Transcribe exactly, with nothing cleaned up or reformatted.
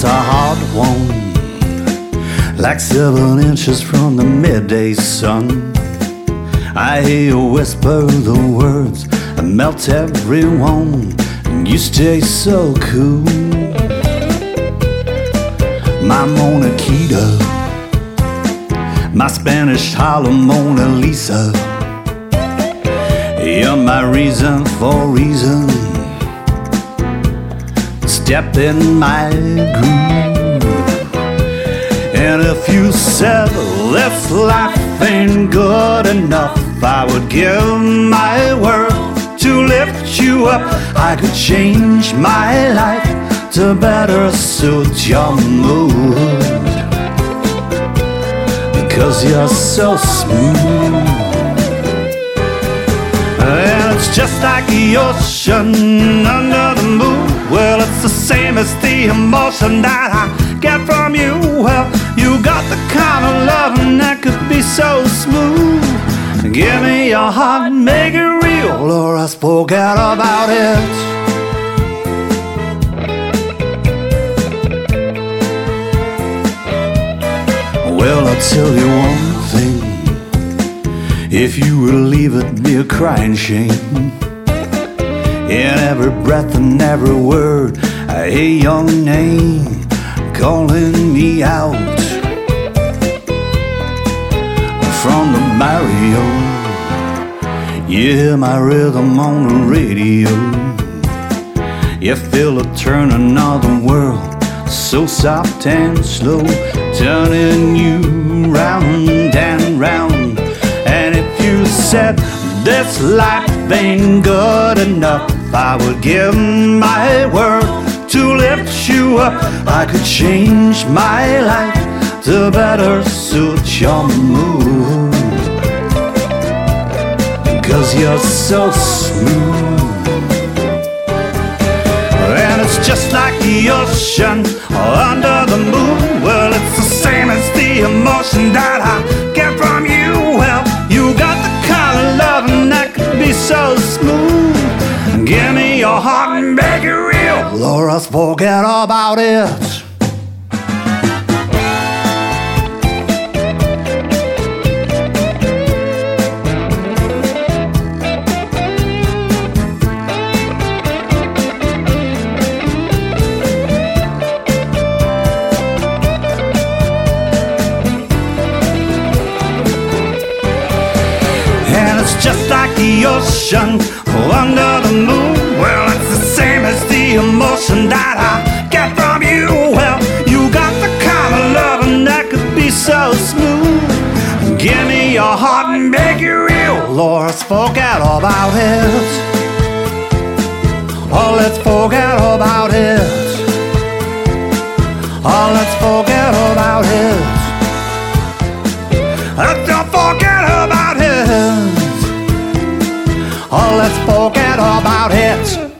a hard one, like seven inches from the midday sun. I hear you whisper the words that melt everyone, and you stay so cool. My Monaquita, my Spanish Harlem Mona Lisa, you're my reason for reason. Step in my groove. And if you said this life ain't good enough, I would give my word to lift you up. I could change my life to better suit your mood, because you're so smooth. And it's just like the ocean under the moon. Well, it's the same as the emotion that I get from you. Well, you got the kind of loving that could be so smooth. Give me your heart and make it real, or else forget about it. Well, I'll tell you one thing, if you would leave it, be a crying shame. In every breath and every word, I hear your name calling me out from the barrio. You hear my rhythm on the radio. You feel it turning on the world, so soft and slow, turning you round and round. And if you said this life ain't good enough, I would give my word to lift you up. I could change my life to better suit your mood, because you're so smooth. And it's just like the ocean under the moon. Well, it's the same as the emotion that I get from you. Well, you got the kind of loving that could be so smooth. Give me your heart and make it real, or else forget about it. And it's just like the ocean under the moon. Well, it's the same as the emotion that I get from you. Well, you got the kind of loving that could be so smooth. Give me your heart and make it real, or let's forget about it. Oh, let's forget about it. Oh, let's forget about it. Let's don't forget about it. Oh, let's forget about it.